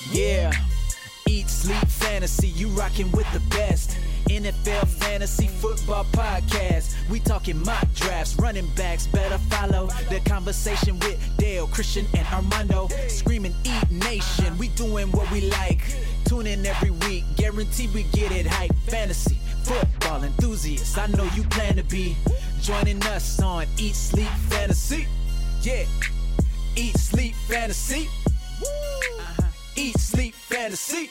Yeah, eat, sleep, fantasy, you rockin' with the best. NFL Fantasy Football Podcast. We talking mock drafts, running backs, better follow the conversation with Dale, Christian, and Armando. Screaming Eat Nation, we doing what we like. Tune in every week, guarantee we get it hype. Fantasy football enthusiasts, I know you plan to be joining us on Eat, Sleep, Fantasy. Yeah, Eat, Sleep, Fantasy. Eat, Sleep, Fantasy.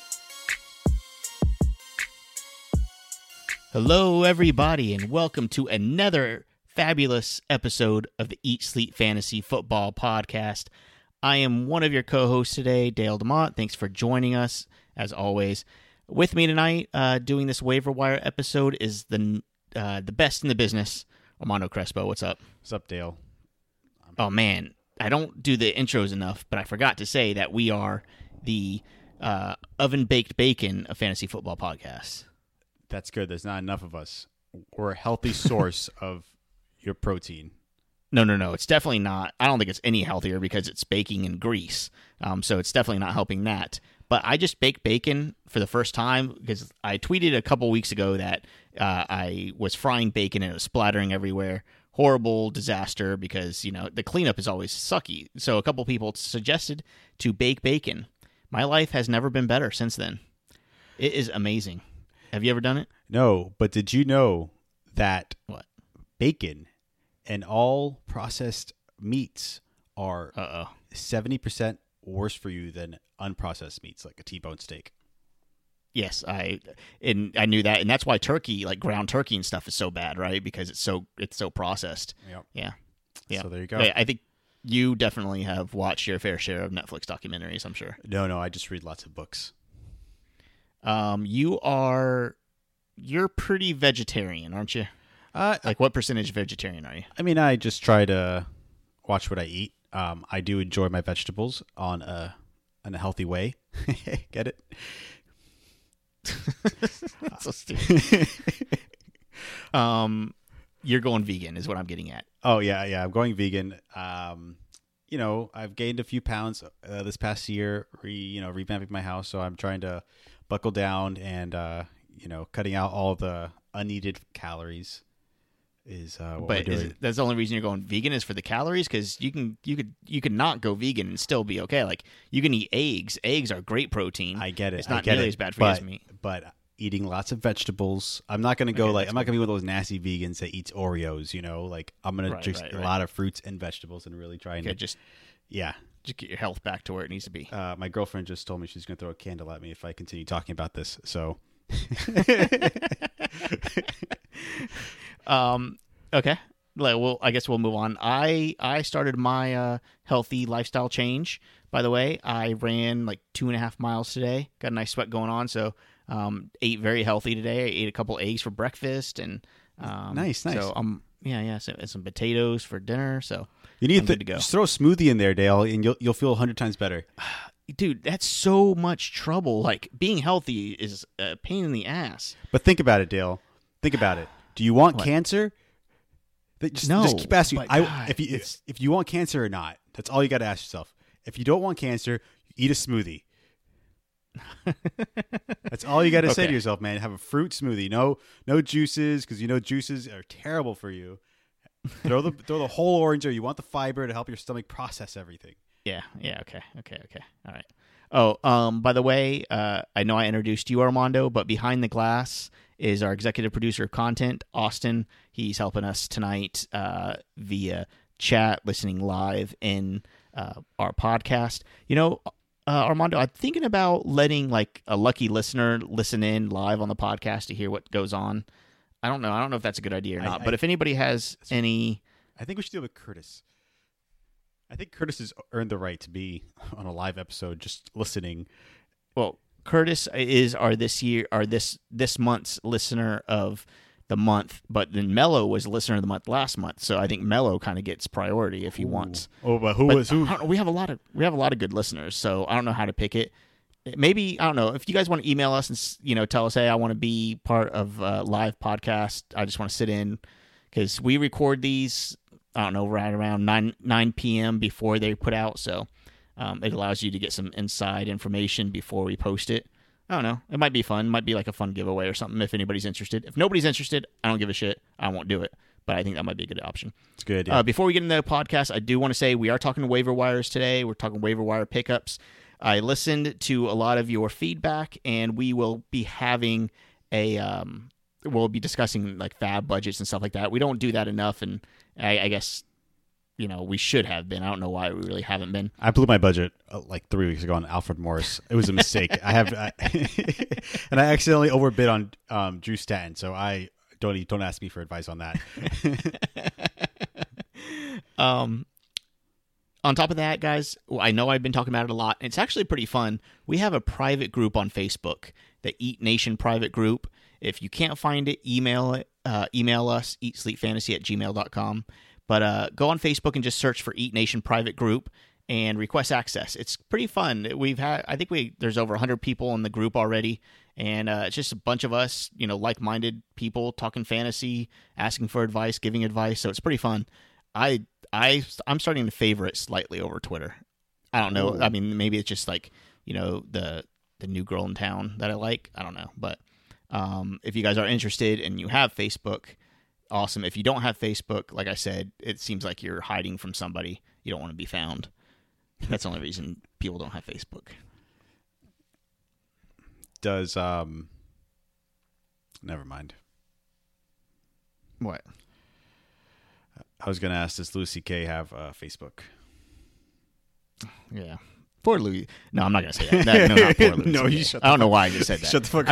Hello, everybody, and welcome to another fabulous episode of the Eat, Sleep, Fantasy Football Podcast. I am one of your co-hosts today, Dale DeMont. Thanks for joining us, as always. With me tonight, doing this waiver wire episode, is the best in the business, Armando Crespo. What's up? What's up, Dale? Oh, man, I don't do the intros enough, but I forgot to say that we are the oven-baked bacon of fantasy football podcasts. That's good. There's not enough of us. We're a healthy source of your protein. No. It's definitely not. I don't think it's any healthier because it's baking in grease. So it's definitely not helping that. But I just baked bacon for the first time because I tweeted a couple weeks ago that I was frying bacon and it was splattering everywhere. Horrible disaster because, you know, the cleanup is always sucky. So a couple people suggested to bake bacon. My life has never been better since then. It is amazing. Have you ever done it? No, but did you know that What? bacon and all processed meats are 70% worse for you than unprocessed meats, like a T-bone steak? Yes, I knew that, and that's why turkey, like ground turkey and stuff, is so bad, right? Because it's so processed. Yep. Yeah. So there you go. I think you definitely have watched your fair share of Netflix documentaries, I'm sure. No, I just read lots of books. You're pretty vegetarian, aren't you? Like what percentage vegetarian are you? I mean, I just try to watch what I eat. I do enjoy my vegetables in a healthy way. Get it? That's so stupid. You're going vegan is what I'm getting at. Oh, yeah. I'm going vegan. You know, I've gained a few pounds this past year, revamping my house. So I'm trying to buckle down and, cutting out all the unneeded calories is what we're doing. That's the only reason you're going vegan is for the calories? Because you could not go vegan and still be okay. Like, you can eat eggs. Eggs are great protein. I get it. It's not nearly as bad for you as meat. But eating lots of vegetables. I'm not going to I'm not going to be one of those nasty vegans that eats Oreos, Like, I'm going to drink a lot of fruits and vegetables and really try and just get your health back to where it needs to be. My girlfriend just told me she's going to throw a candle at me if I continue talking about this. So, okay. Well, I guess we'll move on. I started my healthy lifestyle change. By the way, I ran like 2.5 miles today. Got a nice sweat going on. So, ate very healthy today. I ate a couple eggs for breakfast and nice. So so, and some potatoes for dinner. So you need good to go. Just throw a smoothie in there, Dale, and you'll feel 100 times better. Dude, that's so much trouble. Like, being healthy is a pain in the ass. But think about it, Dale. Think about it. Do you want cancer? Just keep asking. If you want cancer or not, that's all you got to ask yourself. If you don't want cancer, eat a smoothie. That's all you got to say to yourself, man. Have a fruit smoothie. No juices, because juices are terrible for you. Throw the whole orange, or you want the fiber to help your stomach process everything. Yeah. Okay. All right. Oh, by the way, I know I introduced you, Armando, but behind the glass is our executive producer of content, Austin. He's helping us tonight via chat, listening live in our podcast. Armando, I'm thinking about letting like a lucky listener listen in live on the podcast to hear what goes on. I don't know if that's a good idea or not. But if anybody has any, I think we should deal with Curtis. I think Curtis has earned the right to be on a live episode, just listening. Well, Curtis is this month's listener of the month, but then Mello was listener of the month last month, so I think Mello kind of gets priority if he wants. Oh, but who? We have a lot of good listeners, so I don't know how to pick it. Maybe, I don't know, if you guys want to email us and tell us, hey, I want to be part of a live podcast. I just want to sit in, because we record these, I don't know, right around 9 p.m. before they put out. So It allows you to get some inside information before we post it. I don't know. It might be fun. It might be like a fun giveaway or something if anybody's interested. If nobody's interested, I don't give a shit. I won't do it. But I think that might be a good option. It's good. Yeah. Before we get into the podcast, I do want to say we are talking waiver wires today. We're talking waiver wire pickups. I listened to a lot of your feedback, and we will be having we'll be discussing like fab budgets and stuff like that. We don't do that enough, and I guess we should have been. I don't know why we really haven't been. I blew my budget like 3 weeks ago on Alfred Morris. It was a mistake. And I accidentally overbid on Drew Stanton. So I don't ask me for advice on that. On top of that, guys, I know I've been talking about it a lot. It's actually pretty fun. We have a private group on Facebook, the Eat Nation private group. If you can't find it, email us, eatsleepfantasy@gmail.com. But go on Facebook and just search for Eat Nation private group and request access. It's pretty fun. There's over 100 people in the group already, and it's just a bunch of us, like-minded people talking fantasy, asking for advice, giving advice. So it's pretty fun. I'm starting to favor it slightly over Twitter. I don't know. Ooh. I mean, maybe it's just like the new girl in town that I like. I don't know, but if you guys are interested and you have Facebook, awesome. If you don't have Facebook, like I said, it seems like you're hiding from somebody. You don't want to be found. That's the only reason people don't have Facebook. Does never mind. What? I was going to ask, does Louis C.K. have Facebook? Yeah. Poor Louis. No, I'm not going to say that. No, not poor Louis. No, C.K. you shut I don't know why I just said that. Shut the fuck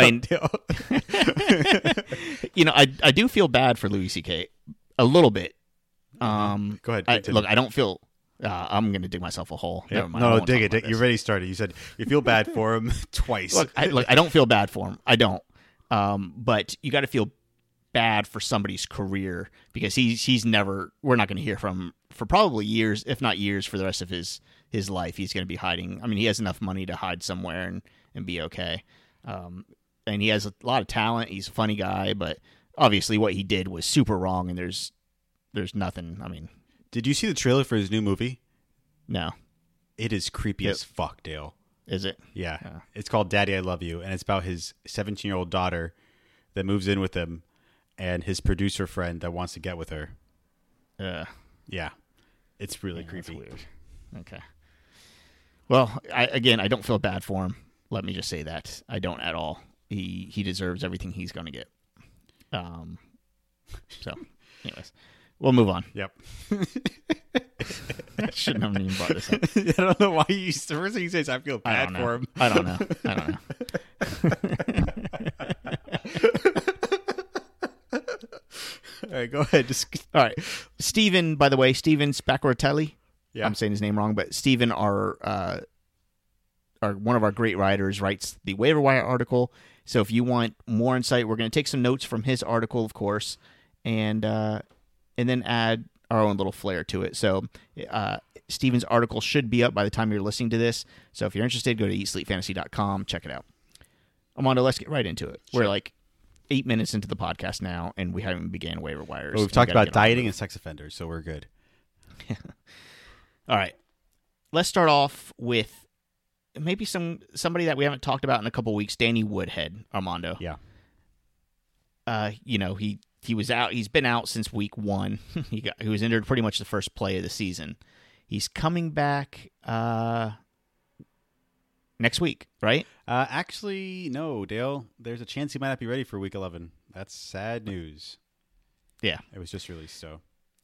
up, I do feel bad for Louis C.K. a little bit. Go ahead. I don't feel. I'm going to dig myself a hole. Yep. Never mind. No, dig it. You already started. You said you feel bad for him twice. Look, I don't feel bad for him. I don't. But you got to feel bad for somebody's career because he's never. We're not going to hear from him for probably years, if not years, for the rest of his life. He's going to be hiding. I mean, he has enough money to hide somewhere and be okay. And he has a lot of talent. He's a funny guy, but obviously what he did was super wrong. And there's nothing. I mean, did you see the trailer for his new movie? No. It is creepy as fuck, Dale. Is it? Yeah. It's called Daddy, I Love You, and it's about his 17-year-old daughter that moves in with him and his producer friend that wants to get with her. Yeah. It's really creepy. That's weird. Okay. Well, I don't feel bad for him. Let me just say that. I don't at all. He deserves everything he's going to get. So, anyways, we'll move on. Yep. I shouldn't have even brought this up. I don't know why the first thing you say is I feel bad for him. I don't know. All right, go ahead. All right. Steven, by the way, Steven Spaccaratelli. Yeah. I'm saying his name wrong, but Steven, our one of our great writers, writes the waiver wire article. So if you want more insight, we're going to take some notes from his article, of course, and then add our own little flair to it. So Steven's article should be up by the time you're listening to this. So if you're interested, go to eatsleepfantasy.com, check it out. Armando, let's get right into it. Sure. We're like 8 minutes into the podcast now, and we haven't began waiver wires. Well, we've talked about dieting and sex offenders, so we're good. All right. Let's start off with maybe somebody that we haven't talked about in a couple weeks, Danny Woodhead, Armando. Yeah. He was out. He's been out since week 1. He was injured pretty much the first play of the season. He's coming back next week, right? Actually, no, Dale. There's a chance he might not be ready for week 11. That's sad news. Yeah. It was just released, so.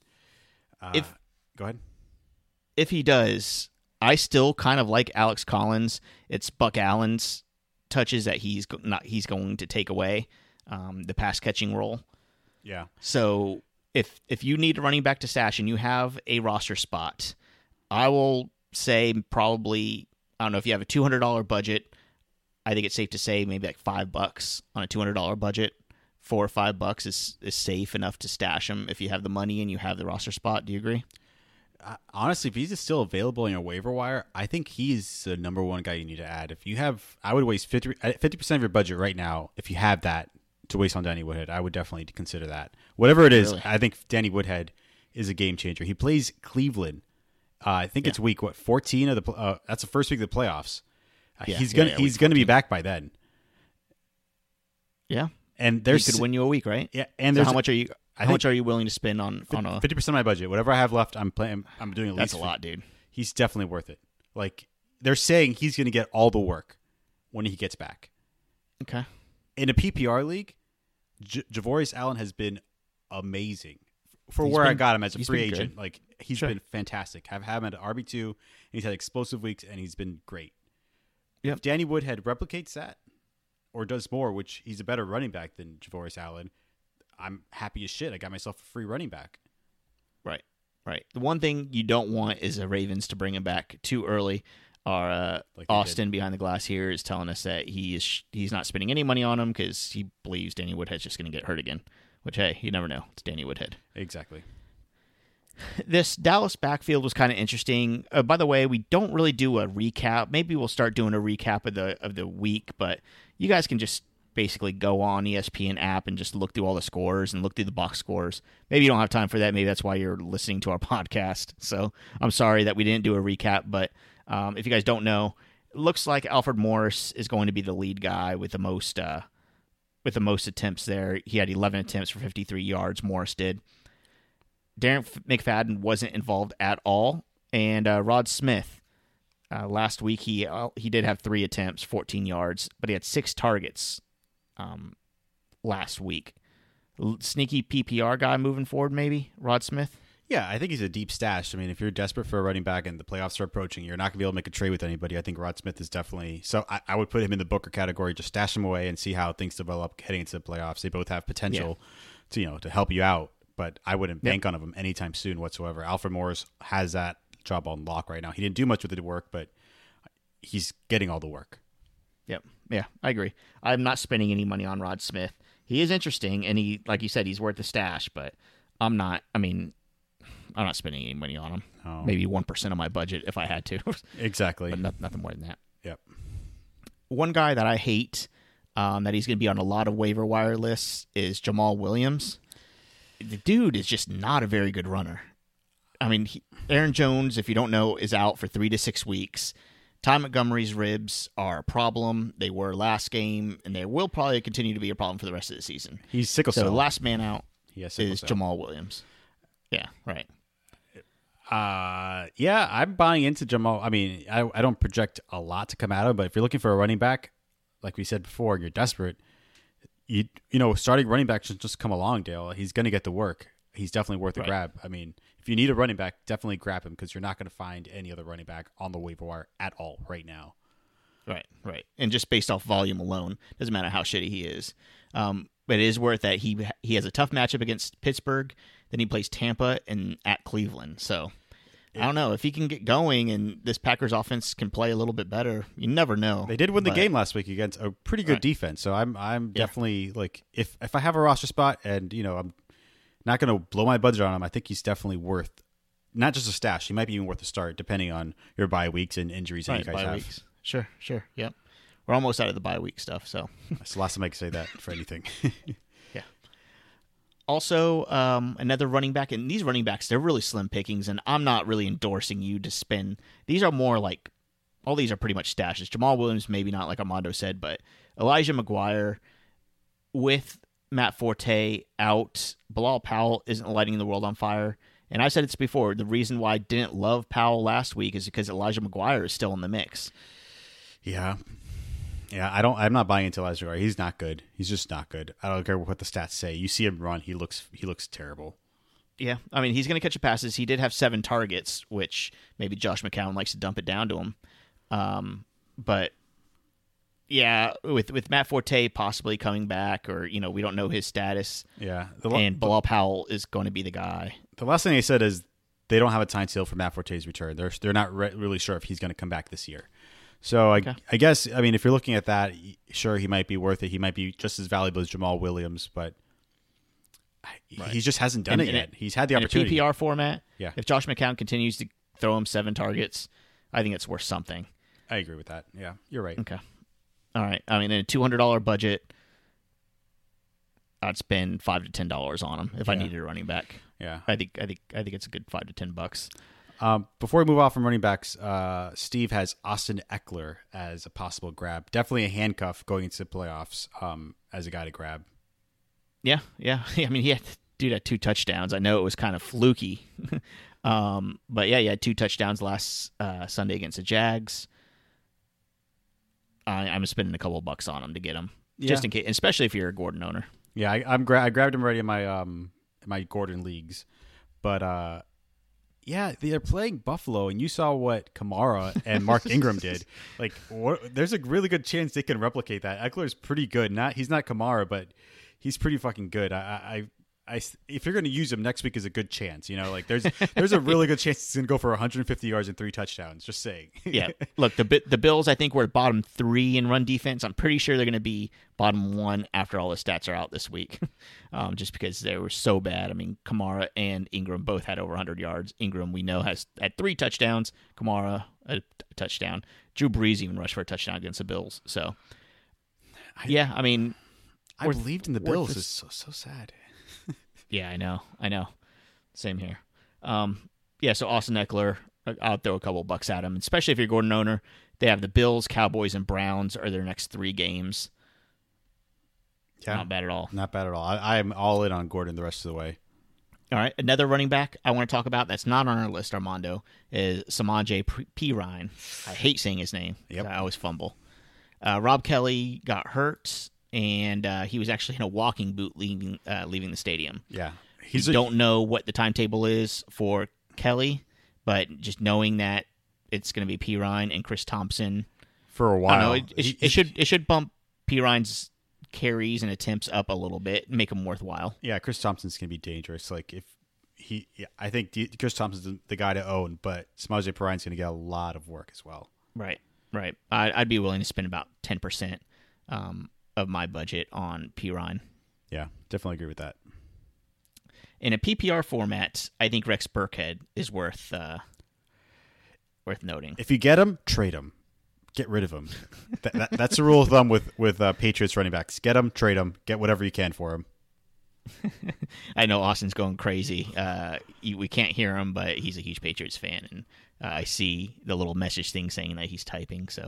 Go ahead. If he does, I still kind of like Alex Collins. It's Buck Allen's touches that he's going to take away, the pass catching role. Yeah. So if you need a running back to stash and you have a roster spot, I will say probably, I don't know, if you have a $200 budget, I think it's safe to say maybe like $5 on a $200 budget. $4 or $5 is safe enough to stash him if you have the money and you have the roster spot. Do you agree? Honestly, if he's still available on your waiver wire, I think he's the number one guy you need to add. If you have, I would waste 50% of your budget right now. If you have that to waste on Danny Woodhead, I would definitely consider that. Whatever it is, really? I think Danny Woodhead is a game changer. He plays Cleveland I think it's week 14 of the. That's the first week of the playoffs. Yeah, He's gonna be back by then. Yeah, and he could win you a week, right? Yeah, and so how much are you? How much are you willing to spend on a 50% of my budget? Whatever I have left, I'm doing at least. That's a lot, dude. He's definitely worth it. Like they're saying, he's going to get all the work when he gets back. Okay. In a PPR league, Javorius Allen has been amazing for where I got him as a free agent. Good. Like he's been fantastic. I've had him at RB2, and he's had explosive weeks, and he's been great. Yep. If Danny Woodhead replicates that or does more, which he's a better running back than Javorius Allen, I'm happy as shit. I got myself a free running back. Right. The one thing you don't want is the Ravens to bring him back too early. Our Austin behind the glass here is telling us that he's not spending any money on him because he believes Danny Woodhead's just going to get hurt again. Which, hey, you never know. It's Danny Woodhead. Exactly. This Dallas backfield was kind of interesting. By the way, we don't really do a recap. Maybe we'll start doing a recap of the week, but you guys can just basically go on ESPN app and just look through all the scores and look through the box scores. Maybe you don't have time for that. Maybe that's why you're listening to our podcast. So I'm sorry that we didn't do a recap, but if you guys don't know, it looks like Alfred Morris is going to be the lead guy with the most attempts there. He had 11 attempts for 53 yards. Morris did. Darren McFadden wasn't involved at all, and Rod Smith last week he did have 3 attempts, 14 yards, but he had 6 targets last week. Sneaky PPR guy moving forward, maybe Rod Smith. Yeah, I think he's a deep stash. I mean, if you're desperate for a running back and the playoffs are approaching, you're not going to be able to make a trade with anybody. I think Rod Smith is definitely... So I would put him in the Booker category, just stash him away and see how things develop heading into the playoffs. They both have potential to help you out, but I wouldn't bank on him anytime soon whatsoever. Alfred Morris has that job on lock right now. He didn't do much with the work, but he's getting all the work. Yep. Yeah, I agree. I'm not spending any money on Rod Smith. He is interesting, and he, like you said, he's worth the stash, but I'm not spending any money on him. Oh. Maybe 1% of my budget if I had to. Exactly. But nothing more than that. Yep. One guy that I hate that he's going to be on a lot of waiver wire lists is Jamal Williams. The dude is just not a very good runner. I mean, Aaron Jones, if you don't know, is out for 3 to 6 weeks. Ty Montgomery's ribs are a problem. They were last game, and they will probably continue to be a problem for the rest of the season. He's sickle cell. So the last man out is Jamal Williams. Yeah, right. Yeah, I'm buying into Jamal. I mean, I don't project a lot to come out of him, but if you're looking for a running back, like we said before, and you're desperate, you starting running back should just come along, Dale. He's going to get the work. He's definitely worth a grab. I mean, if you need a running back, definitely grab him because you're not going to find any other running back on the waiver wire at all right now. Right. And just based off volume alone, doesn't matter how shitty he is. But it is worth that he has a tough matchup against Pittsburgh. Then he plays Tampa and at Cleveland. So I don't know if he can get going and this Packers offense can play a little bit better. You never know. They did win the game last week against a pretty good defense. So I'm definitely like if I have a roster spot and I'm not going to blow my budget on him, I think he's definitely worth not just a stash. He might be even worth a start depending on your bye weeks and injuries that you guys have. Weeks. Sure. Yep. We're almost out of the bye week stuff. So that's the last time I can say that for anything. Yeah. Also, another running back, and these running backs, they're really slim pickings, and I'm not really endorsing you to spend. These are more like, all these are pretty much stashes. Jamal Williams, maybe not like Armando said, but Elijah McGuire with Matt Forte out, Bilal Powell isn't lighting the world on fire. And I said this before, the reason why I didn't love Powell last week is because Elijah McGuire is still in the mix. Yeah. Yeah, I'm not buying into Elijah McGuire. He's not good. He's just not good. I don't care what the stats say. You see him run, he looks terrible. Yeah, I mean, he's going to catch passes. He did have 7 targets, which maybe Josh McCown likes to dump it down to him. But yeah, with Matt Forte possibly coming back, or we don't know his status. Yeah, and Bilal Powell is going to be the guy. The last thing they said is they don't have a timetable for Matt Forte's return. They're not really sure if he's going to come back this year. So I guess, I mean, if you're looking at that, sure, he might be worth it. He might be just as valuable as Jamal Williams, but he just hasn't done it yet. He's had the opportunity. In a PPR format, yeah. If Josh McCown continues to throw him 7 targets, I think it's worth something. I agree with that. Yeah, you're right. Okay. All right. I mean, in a $200 budget, I'd spend $5 to $10 on him if I needed a running back. Yeah, I think it's a good $5 to $10. Before we move off from running backs, Steve has Austin Eckler as a possible grab. Definitely a handcuff going into the playoffs as a guy to grab. Yeah. I mean, dude had 2 touchdowns. I know it was kind of fluky. But yeah, he had 2 touchdowns last Sunday against the Jags. I'm spending a couple bucks on him to get him, just in case, especially if you're a Gordon owner. Yeah, I grabbed him already in my Gordon leagues, but yeah, they're playing Buffalo, and you saw what Kamara and Mark Ingram did. Like, there's a really good chance they can replicate that. Eckler's pretty good. He's not Kamara, but he's pretty fucking good. If you're going to use him, next week is a good chance. You know, like there's a really good chance he's going to go for 150 yards and 3 touchdowns. Just saying. Yeah. Look, the Bills, I think, were bottom 3 in run defense. I'm pretty sure they're going to be bottom 1 after all the stats are out this week, just because they were so bad. I mean, Kamara and Ingram both had over 100 yards. Ingram, we know, had 3 touchdowns. Kamara, a touchdown. Drew Brees even rushed for a touchdown against the Bills. So, yeah, I mean, I believed in the Bills. It's so sad. Yeah, I know. Same here. Yeah, so Austin Eckler, I'll throw a couple bucks at him, especially if you're a Gordon owner. They have the Bills, Cowboys, and Browns are their next 3 games. Yeah, not bad at all. Not bad at all. I am all in on Gordon the rest of the way. All right, another running back I want to talk about that's not on our list, Armando, is Samaje Perine. I hate saying his name. Yep. I always fumble. Rob Kelly got hurt, and he was actually in a walking boot leaving the stadium. Yeah. Don't know what the timetable is for Kelly, but just knowing that it's going to be Perine and Chris Thompson for a while. I don't know, it should bump Perine's carries and attempts up a little bit, make them worthwhile. Yeah, Chris Thompson's going to be dangerous. Like I think Chris Thompson's the guy to own, but Samaje Perine's going to get a lot of work as well. Right. I'd be willing to spend about 10% of my budget on Perine. Yeah, definitely agree with that. In a PPR format, I think Rex Burkhead is worth noting. If you get him, trade him. Get rid of him. That's the rule of thumb with Patriots running backs. Get him, trade him, get whatever you can for him. I know Austin's going crazy. We can't hear him, but he's a huge Patriots fan, and I see the little message thing saying that he's typing. So,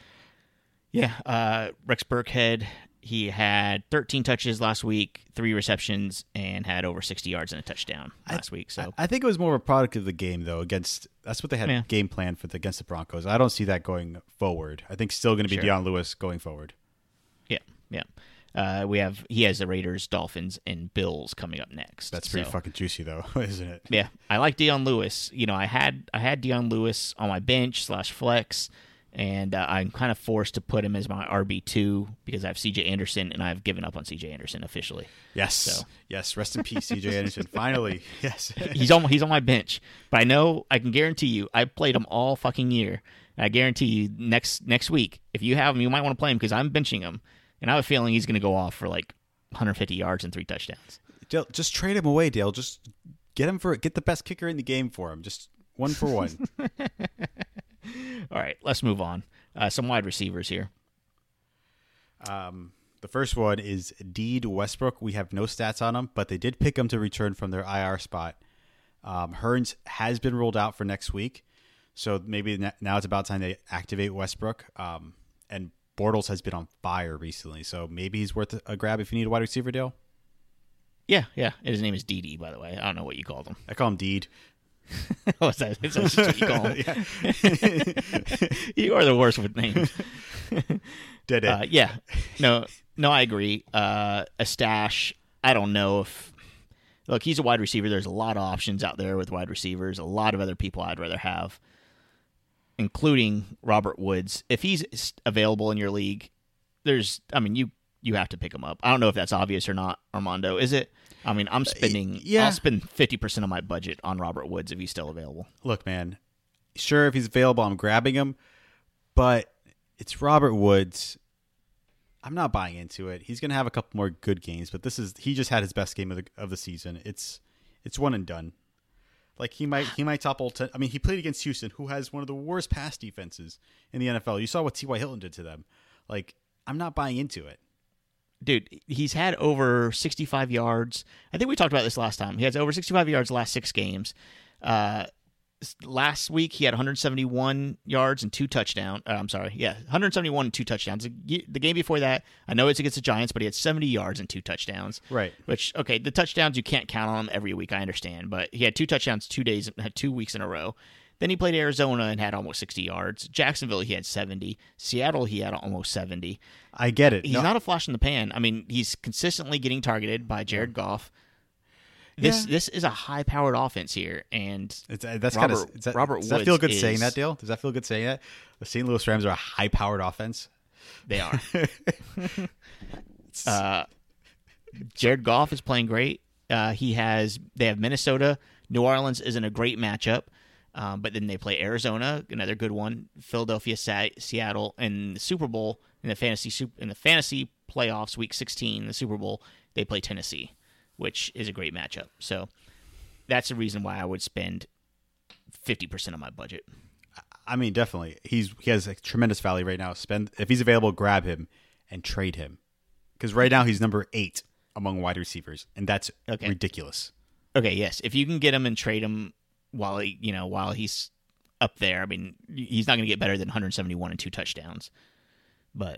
yeah, Rex Burkhead, he had 13 touches last week, 3 receptions, and had over 60 yards and a touchdown last week. So I think it was more of a product of the game, though. That's what they had game plan for against the Broncos. I don't see that going forward. I think still going to be Deion Lewis going forward. Yeah. He has the Raiders, Dolphins, and Bills coming up next. That's pretty fucking juicy, though, isn't it? Yeah, I like Deion Lewis. You know, I had Deion Lewis on my bench / flex, and I'm kind of forced to put him as my RB2 because I have C.J. Anderson, and I've given up on C.J. Anderson officially. Yes, rest in peace, C.J. Anderson. Finally, yes. he's on my bench, but I can guarantee you, I played him all fucking year. And I guarantee you, next week, if you have him, you might want to play him because I'm benching him. And I have a feeling he's going to go off for like 150 yards and 3 touchdowns. Dale, just trade him away, Dale. Just get the best kicker in the game for him. Just 1 for 1. All right, let's move on. Some wide receivers here. The first one is Deed Westbrook. We have no stats on him, but they did pick him to return from their IR spot. Hearns has been ruled out for next week, so maybe now it's about time they activate Westbrook. And Bortles has been on fire recently, so maybe he's worth a grab if you need a wide receiver, Dale. Yeah. His name is DD, by the way. I don't know what you called him. I call him Deed. Oh, is that what you call him? You are the worst with names. Did it? Yeah. No, I agree. A stash, I don't know if... Look, he's a wide receiver. There's a lot of options out there with wide receivers, a lot of other people I'd rather have, including Robert Woods. If he's available in your league, you have to pick him up. I don't know if that's obvious or not, Armando. Is it? I mean, I'll spend 50% of my budget on Robert Woods if he's still available. Look, man, sure, if he's available, I'm grabbing him, but it's Robert Woods. I'm not buying into it. He's going to have a couple more good games, but he just had his best game of the season. It's one and done. Like he might topple. He played against Houston, who has one of the worst pass defenses in the NFL. You saw what T.Y. Hilton did to them. Like, I'm not buying into it. Dude, he's had over 65 yards. I think we talked about this last time. He has over 65 yards the last 6 games. last week he had 171 yards and 2 touchdowns. 171 and 2 touchdowns. The game before that, I know it's against the Giants, but he had 70 yards and 2 touchdowns. Right. Which, okay, the touchdowns, you can't count on them every week, I understand. But he had 2 touchdowns 2 weeks in a row. Then he played Arizona and had almost 60 yards. Jacksonville, he had 70. Seattle, he had almost 70. I get it. He's not a flash in the pan. I mean, he's consistently getting targeted by Jared Goff. This is a high-powered offense here, and Robert Woods does that feel good saying that, Dale? Does that feel good saying that? The St. Louis Rams are a high-powered offense? They are. Jared Goff is playing great. They have Minnesota. New Orleans isn't a great matchup, but then they play Arizona, another good one. Philadelphia, Seattle, and the Super Bowl in the fantasy playoffs, Week 16, the Super Bowl, they play Tennessee, which is a great matchup. So that's the reason why I would spend 50% of my budget. I mean, definitely. He has a tremendous value right now. If he's available, grab him and trade him. Because right now he's number 8 among wide receivers, and that's ridiculous. Okay, yes. If you can get him and trade him while he's up there, I mean, he's not going to get better than 171 and 2 touchdowns. But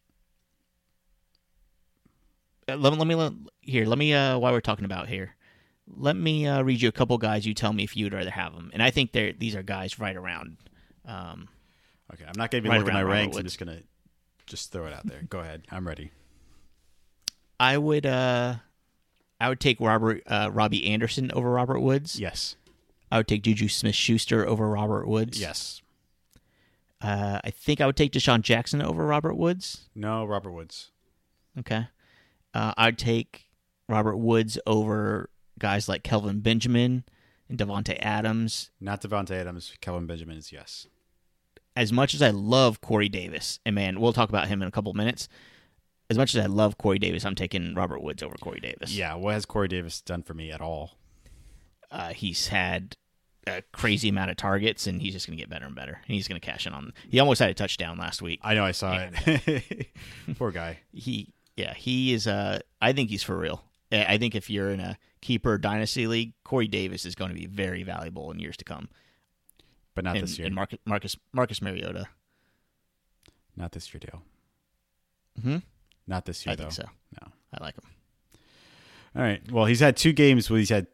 let me while we're talking about here, let me read you a couple guys. You tell me if you'd rather have them. And I think these are guys right around. Okay, I'm not going to look at my ranks. I'm just going to throw it out there. Go ahead. I'm ready. I would take Robbie Anderson over Robert Woods. Yes. I would take Juju Smith-Schuster over Robert Woods. Yes. I think I would take Deshaun Jackson over Robert Woods. No, Robert Woods. Okay. I'd take Robert Woods over guys like Kelvin Benjamin and Devontae Adams. Not Devontae Adams. Kelvin Benjamin is yes. As much as I love Corey Davis, and man, we'll talk about him in a couple of minutes. As much as I love Corey Davis, I'm taking Robert Woods over Corey Davis. Yeah, what has Corey Davis done for me at all? He's had a crazy amount of targets, and he's just going to get better and better. And he's going to cash in on. He almost had a touchdown last week. I know, I saw it. Poor guy. He is. I think he's for real. I think if you're in a keeper dynasty league, Corey Davis is going to be very valuable in years to come. But not this year. And Marcus Mariota. Not this year, Dale. Hmm. Not this year, I think so. No, I like him. All right. Well, he's had 2 games where he's had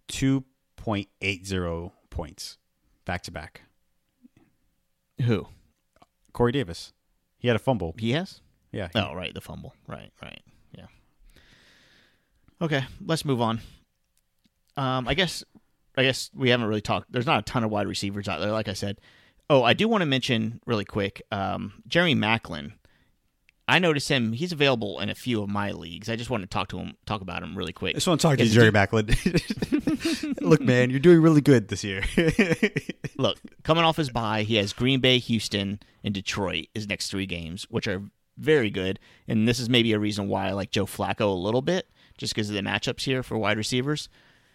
2.80 points back to back. Who? Corey Davis. He had a fumble. He has? Yeah. Oh, right, the fumble. Right. Yeah. Okay, let's move on. I guess we haven't really talked. There's not a ton of wide receivers out there, like I said. Oh, I do want to mention really quick, Jeremy Maclin. I noticed him. He's available in a few of my leagues. I just want to talk about him really quick. I just want to talk to you, Jerry Maclin. Look, man, you're doing really good this year. Look, coming off his bye, he has Green Bay, Houston, and Detroit his next 3 games, which are very good. And this is maybe a reason why I like Joe Flacco a little bit, just because of the matchups here for wide receivers.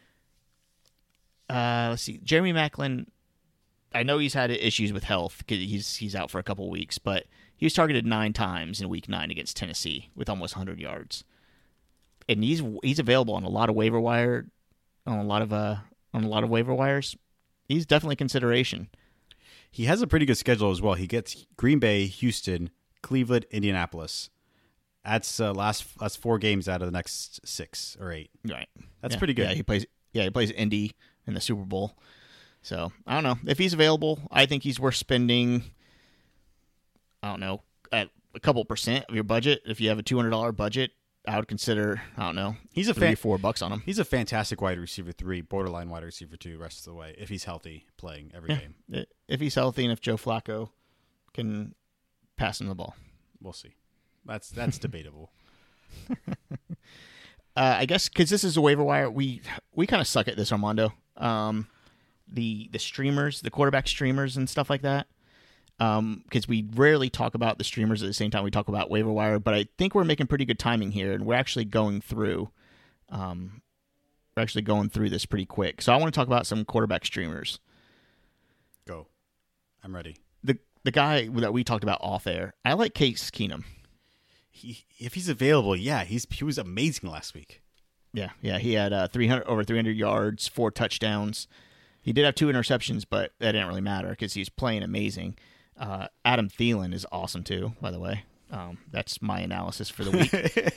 Let's see. Jeremy Maclin, I know he's had issues with health because he's out for a couple weeks, but he was targeted 9 times in Week 9 against Tennessee with almost 100 yards, and he's available on a lot of waiver wire, on a lot of waiver wires. He's definitely consideration. He has a pretty good schedule as well. He gets Green Bay, Houston, Cleveland, Indianapolis. That's last 4 games out of the next 6 or 8. Right, that's pretty good. Yeah, he plays Indy in the Super Bowl. So I don't know if he's available. I think he's worth spending. I don't know, at a couple % of your budget. If you have a $200 budget, I would consider, I don't know, he's a $3-4 on him. He's a fantastic wide receiver 3, borderline wide receiver 2 rest of the way, if he's healthy, playing every game. If he's healthy and if Joe Flacco can pass him the ball. We'll see. That's debatable. I guess because this is a waiver wire, we kind of suck at this, Armando. The streamers, the quarterback streamers and stuff like that. Because we rarely talk about the streamers at the same time we talk about waiver wire, but I think we're making pretty good timing here, and we're actually going through this pretty quick. So I want to talk about some quarterback streamers. Go. I'm ready. The guy that we talked about off air, I like Case Keenum. If he's available, yeah, he was amazing last week. Yeah, he had over 300 yards, 4 touchdowns. He did have 2 interceptions, but that didn't really matter because he's playing amazing. Adam Thielen is awesome too, by the way. That's my analysis for the week.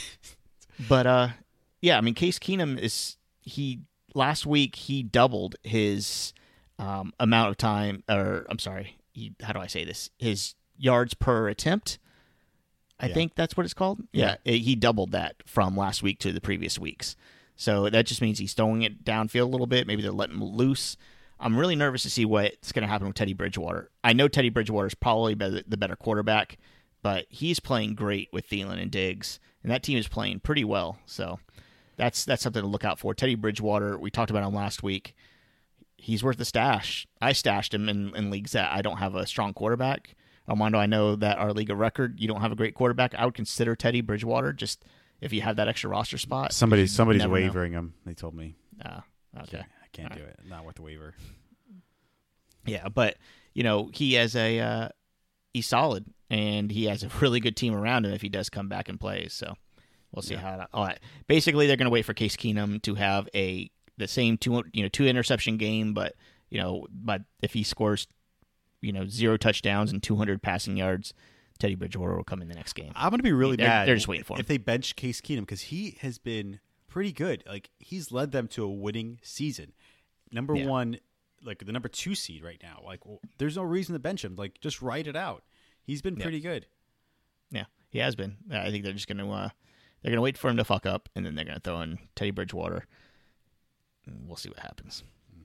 But yeah, I mean, Case Keenum last week he doubled his amount of time, or I'm sorry, how do I say this? His yards per attempt. I think that's what it's called. Yeah, he doubled that from last week to the previous weeks. So that just means he's throwing it downfield a little bit. Maybe they're letting him loose. I'm really nervous to see what's going to happen with Teddy Bridgewater. I know Teddy Bridgewater is probably the better quarterback, but he's playing great with Thielen and Diggs, and that team is playing pretty well. So that's something to look out for. Teddy Bridgewater, we talked about him last week. He's worth the stash. I stashed him in leagues that I don't have a strong quarterback. Armando, I know that our league of record, you don't have a great quarterback. I would consider Teddy Bridgewater just if you have that extra roster spot. Somebody's wavering him, they told me. Okay. I can't do it. Not worth the waiver. Yeah, but, he's solid, and he has a really good team around him if he does come back and play. So we'll see how that. All right. Basically, they're going to wait for Case Keenum to have the same 2 interception game, but if he scores 0 touchdowns and 200 passing yards, Teddy Bridgewater will come in the next game. I'm going to be really mad. They're just waiting for him. If they bench Case Keenum, because he has been pretty good. Like, he's led them to a winning season. Number 1, like the number 2 seed right now. Like, there's no reason to bench him. Like, just write it out. He's been pretty good. Yeah, he has been. I think they're just going to wait for him to fuck up, and then they're going to throw in Teddy Bridgewater. And we'll see what happens.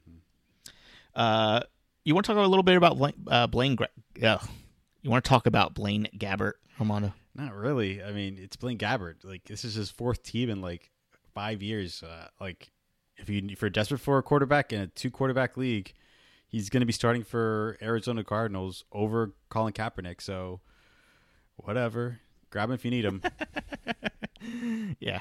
Mm-hmm. You want to talk a little bit about Blaine? You want to talk about Blaine Gabbert, Armando? Not really. I mean, it's Blaine Gabbert. Like, this is his 4th team in like 5 years. If you're desperate for a quarterback in a 2-quarterback league, he's going to be starting for Arizona Cardinals over Colin Kaepernick. So, whatever, grab him if you need him. Yeah.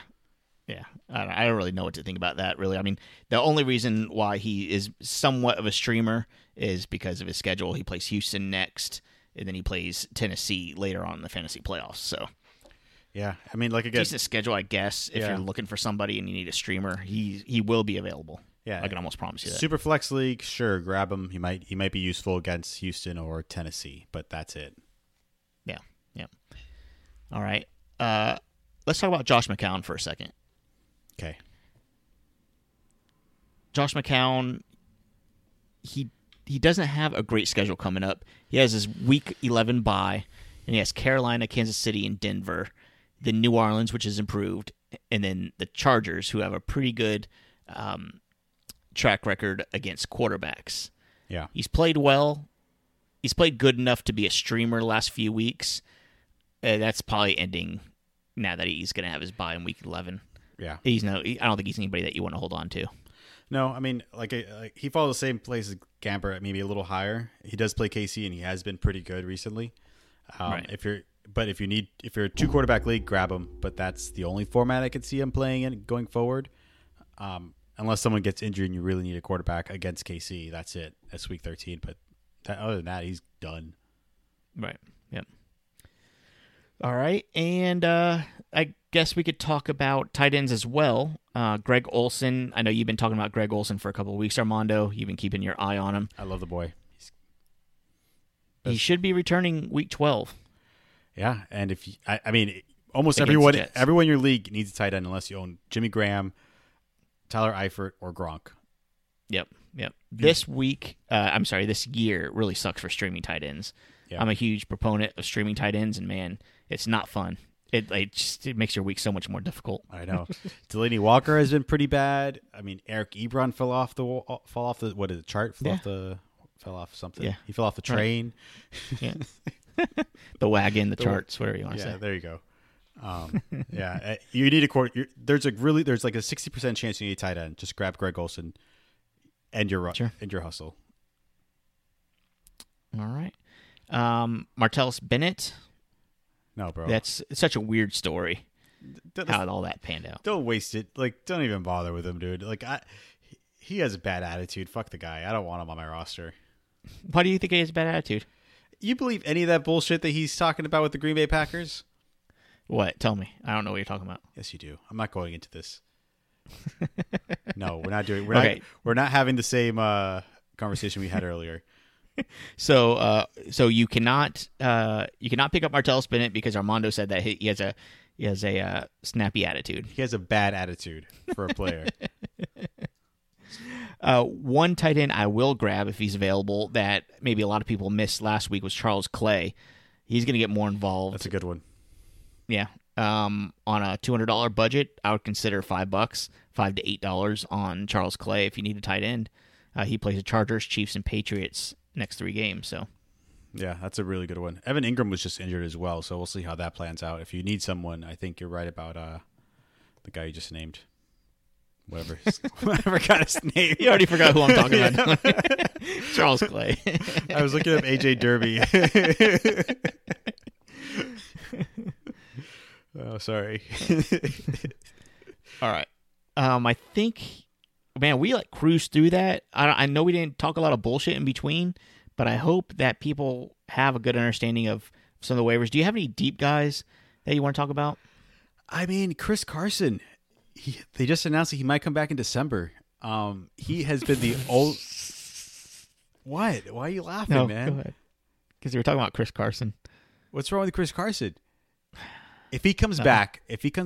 I don't really know what to think about that, really. I mean, the only reason why he is somewhat of a streamer is because of his schedule. He plays Houston next, and then he plays Tennessee later on in the fantasy playoffs. So, yeah, I mean, like, again, decent schedule, I guess. If you're looking for somebody and you need a streamer, he will be available. Yeah, I can almost promise you that. Super flex league, sure, grab him. He might be useful against Houston or Tennessee, but that's it. Yeah. All right. Let's talk about Josh McCown for a second. Okay. Josh McCown, he doesn't have a great schedule coming up. He has his Week 11 bye, and he has Carolina, Kansas City, and Denver, then New Orleans, which is improved, and then the Chargers, who have a pretty good track record against quarterbacks. Yeah. He's played well. He's played good enough to be a streamer the last few weeks. That's probably ending now that he's going to have his bye in Week 11. Yeah. I don't think he's anybody that you want to hold on to. No, I mean, he follows the same place as Gabbert, maybe a little higher. He does play KC, and he has been pretty good recently. Right. If you're a 2-quarterback league, grab him. But that's the only format I could see him playing in going forward. Unless someone gets injured and you really need a quarterback against KC, that's it. That's Week 13. But other than that, he's done. Right. Yep. All right, and I guess we could talk about tight ends as well. Greg Olsen. I know you've been talking about Greg Olsen for a couple of weeks, Armando. You've been keeping your eye on him. I love the boy. He should be returning Week 12. Yeah, and almost everyone in your league needs a tight end unless you own Jimmy Graham, Tyler Eifert, or Gronk. Yep. This year really sucks for streaming tight ends. Yeah. I'm a huge proponent of streaming tight ends, and man, it's not fun. It makes your week so much more difficult. I know. Delaney Walker has been pretty bad. I mean, Eric Ebron fell off the what is it, chart? Fell off something. Yeah. He fell off the train. Right. Yeah. The wagon, the charts, whatever you want to say. Yeah, there you go. Yeah, you need a quarter. There's like a 60% chance you need a tight end. Just grab Greg Olsen and your hustle. All right. Martellus Bennett. No, bro. That's such a weird story. How all that panned out. Don't waste it. Like, don't even bother with him, dude. Like, he has a bad attitude. Fuck the guy. I don't want him on my roster. Why do you think he has a bad attitude? You believe any of that bullshit that he's talking about with the Green Bay Packers? What? Tell me. I don't know what you're talking about. Yes, you do. I'm not going into this. No, we're not doing. We're not having the same conversation we had earlier. So you cannot pick up Martellus Bennett because Armando said that he has a snappy attitude. He has a bad attitude for a player. One tight end I will grab if he's available that maybe a lot of people missed last week was Charles Clay. He's going to get more involved. That's a good one. Yeah. On a $200 budget, I would consider $5, $5 to $8 on Charles Clay if you need a tight end. He plays the Chargers, Chiefs, and Patriots next 3 games. So, yeah, that's a really good one. Evan Ingram was just injured as well, so we'll see how that plans out. If you need someone, I think you're right about the guy you just named. Whatever got his name. You already forgot who I'm talking about. Charles Clay. I was looking up AJ Derby. Oh, sorry. All right. I think, man, we cruised through that. I know we didn't talk a lot of bullshit in between, but I hope that people have a good understanding of some of the waivers. Do you have any deep guys that you want to talk about? I mean, Chris Carson. They just announced that he might come back in December. He has been the old. What? Why are you laughing, man? Go ahead. Because we were talking about Chris Carson. What's wrong with Chris Carson? If he comes back,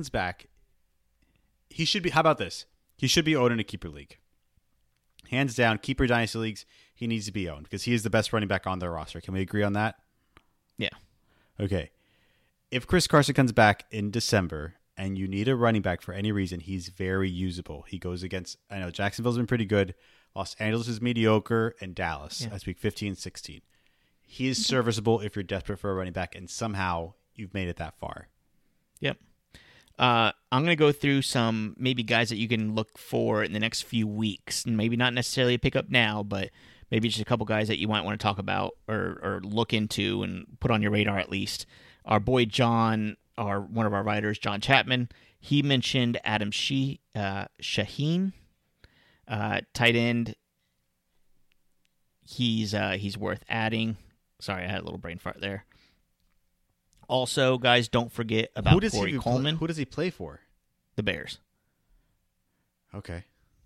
he should be. How about this? He should be owned in a keeper league. Hands down, keeper dynasty leagues. He needs to be owned because he is the best running back on their roster. Can we agree on that? Yeah. Okay. If Chris Carson comes back in December and you need a running back for any reason, he's very usable. He goes against, I know Jacksonville's been pretty good. Los Angeles is mediocre, and Dallas. That's week 15, 16. He is serviceable if you're desperate for a running back, and somehow you've made it that far. Yep. I'm going to go through some maybe guys that you can look for in the next few weeks. Maybe not necessarily a pickup now, but maybe just a couple guys that you might want to talk about or look into and put on your radar at least. Our boy John, one of our writers, John Chapman, he mentioned Adam Shaheen, tight end. He's worth adding. Sorry, I had a little brain fart there. Also, guys, don't forget about Corey Coleman. Who does he play for? The Bears. Okay.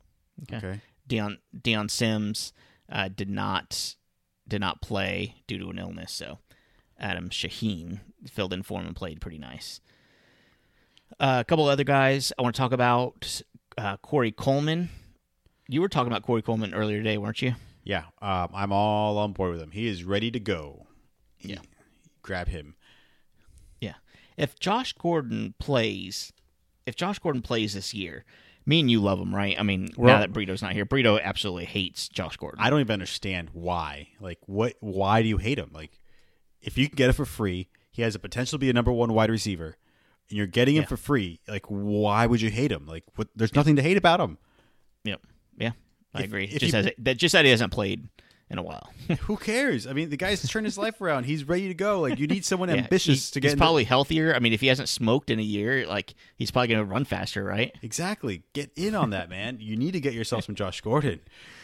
Deion Sims did not play due to an illness, so Adam Shaheen filled in for him and played pretty nice. A couple other guys I want to talk about. Corey Coleman. You were talking about Corey Coleman earlier today, weren't you? Yeah, I'm all on board with him. He is ready to go. Grab him. Yeah. If Josh Gordon plays this year, me and you love him, right? I mean, now that Burrito's not here, Burrito absolutely hates Josh Gordon. I don't even understand why. Like, why do you hate him? Like, if you can get it for free, he has the potential to be a number 1 wide receiver, and you're getting him for free. Like, why would you hate him? Like, there's nothing to hate about him. Yep. Yeah, I agree. Just that he hasn't played in a while. Who cares? I mean, the guy's turned his life around. He's ready to go. Like, you need someone ambitious to get. He's probably healthier. I mean, if he hasn't smoked in a year, like, he's probably going to run faster, right? Exactly. Get in on that, man. You need to get yourself some Josh Gordon.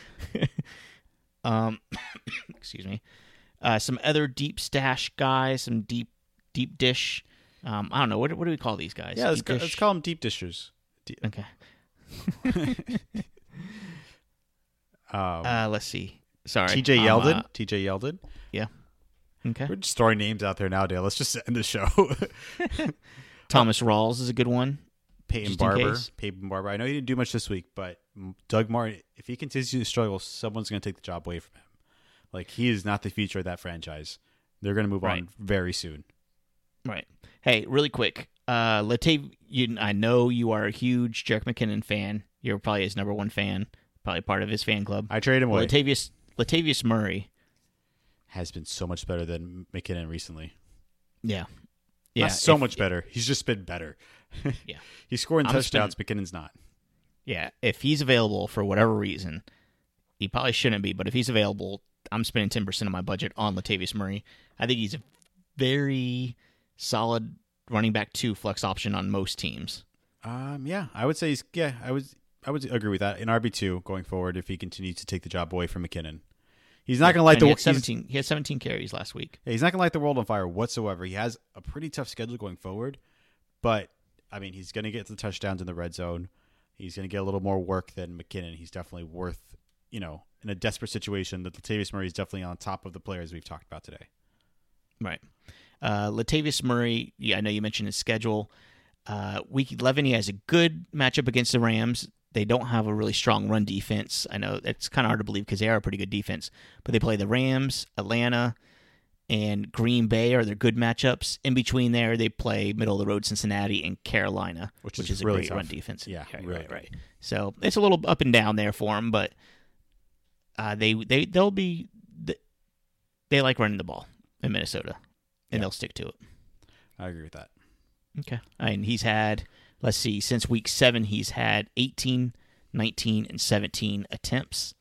Excuse me. Some other deep stash guys, some deep dish. I don't know. What do we call these guys? Yeah, let's call them deep dishers. Okay. Let's see. Sorry. TJ Yeldon. TJ Yeldon. Yeah. Okay. We're just throwing names out there now, Dale. Let's just end the show. Thomas Rawls is a good one. Peyton Barber. I know he didn't do much this week, but Doug Martin, if he continues to struggle, someone's going to take the job away from him. Like, he is not the future of that franchise. They're going to move on very soon. Right. Hey, really quick. I know you are a huge Jerick McKinnon fan. You're probably his number 1 fan. Probably part of his fan club. I trade him away. Latavius Murray has been so much better than McKinnon recently. Yeah. Not so much better. He's just been better. Yeah. He's scoring touchdowns. McKinnon's not. Yeah. If he's available for whatever reason, he probably shouldn't be, but if he's available, I'm spending 10% of my budget on Latavius Murray. I think he's a very solid running back 2 flex option on most teams. Yeah, I would say I would agree with that. In RB2 going forward, if he continues to take the job away from McKinnon, he's not going to light the. He had 17 carries last week. Yeah, he's not going to light the world on fire whatsoever. He has a pretty tough schedule going forward, but I mean, he's going to get the touchdowns in the red zone. He's going to get a little more work than McKinnon. He's definitely worth, in a desperate situation, that Latavius Murray is definitely on top of the players we've talked about today. Right. Latavius Murray, I know you mentioned his schedule. Week 11, he has a good matchup against the Rams. They don't have a really strong run defense. I know it's kind of hard to believe because they are a pretty good defense. But they play the Rams, Atlanta, and Green Bay are their good matchups. In between there, they play middle-of-the-road Cincinnati and Carolina, which is a really great tough run defense. Yeah, right. So it's a little up and down there for them, but they like running the ball in Minnesota, and they'll stick to it. I agree with that. Okay. And he's had, let's see, since week 7, he's had 18, 19, and 17 attempts.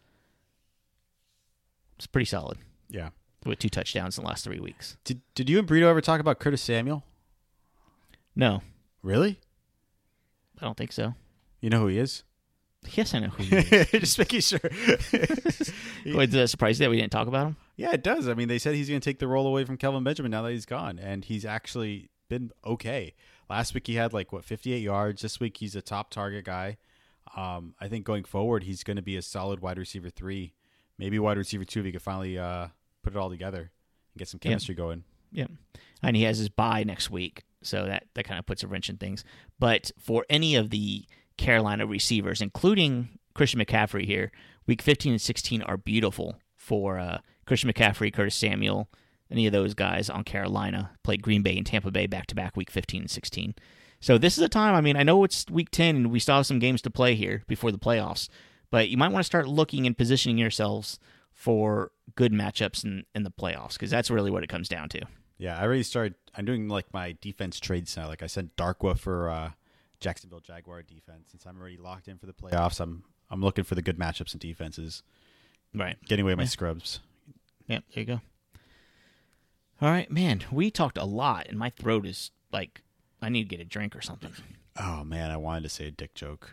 It's pretty solid. Yeah. With 2 touchdowns in the last 3 weeks. Did you and Brito ever talk about Curtis Samuel? No. Really? I don't think so. You know who he is? Yes, I know who he is. Just making sure. Wait, does that surprise you that we didn't talk about him? Yeah, it does. I mean, they said he's going to take the role away from Kelvin Benjamin now that he's gone, and he's actually been okay. Last week he had 58 yards. This week he's a top target guy. I think going forward he's going to be a solid wide receiver 3, maybe wide receiver 2 if he could finally put it all together and get some chemistry going. Yeah, and he has his bye next week, so that kind of puts a wrench in things. But for any of the Carolina receivers, including Christian McCaffrey here, week 15 and 16 are beautiful for Christian McCaffrey, Curtis Samuel, any of those guys on Carolina. Played Green Bay and Tampa Bay back-to-back week 15 and 16. So this is a time, I mean, I know it's week 10 and we still have some games to play here before the playoffs, but you might want to start looking and positioning yourselves for good matchups in the playoffs, because that's really what it comes down to. Yeah, I already started. I'm doing my defense trades now. I sent Darkwa for Jacksonville Jaguar defense. Since I'm already locked in for the playoffs, I'm looking for the good matchups and defenses. Right. Getting away my scrubs. Yeah, there you go. All right, man, we talked a lot, and my throat is I need to get a drink or something. Oh, man, I wanted to say a dick joke.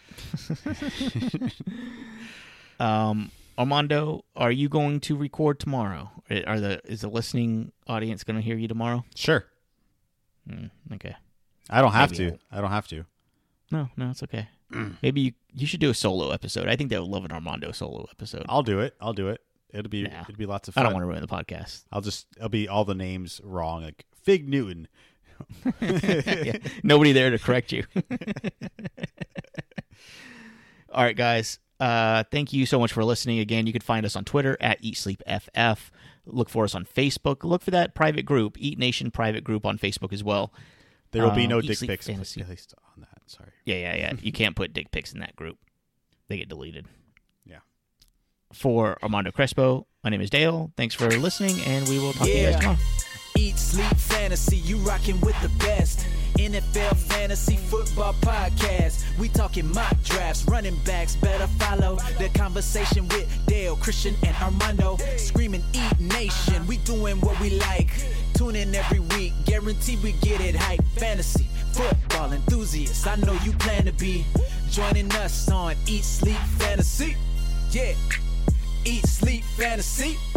Armando, are you going to record tomorrow? Is the listening audience going to hear you tomorrow? Sure. Okay. I don't have to. No, it's okay. Maybe you should do a solo episode. I think they would love an Armando solo episode. I'll do it. It'll be lots of fun. I don't want to ruin the podcast. It'll be all the names wrong, like Fig Newton. Yeah, nobody there to correct you. All right, guys. Thank you so much for listening. Again, you can find us on Twitter at EatSleepFF. Look for us on Facebook. Look for that private group, Eat Nation private group on Facebook as well. There will be no Eat dick Sleep pics Fantasy. at least on that. Sorry. Yeah. You can't put dick pics in that group. They get deleted. Yeah. For Armando Crespo, my name is Dale. Thanks for listening, and we will talk to you guys tomorrow. Eat, sleep, fantasy, you rockin' with the best. NFL Fantasy Football Podcast. We talking mock drafts, running backs, better follow the conversation with Dale, Christian, and Armando. Screaming Eat Nation, we doing what we like. Tune in every week, guarantee we get it hype. Fantasy, football enthusiasts, I know you plan to be joining us on Eat, Sleep, Fantasy. Yeah, Eat, Sleep, Fantasy.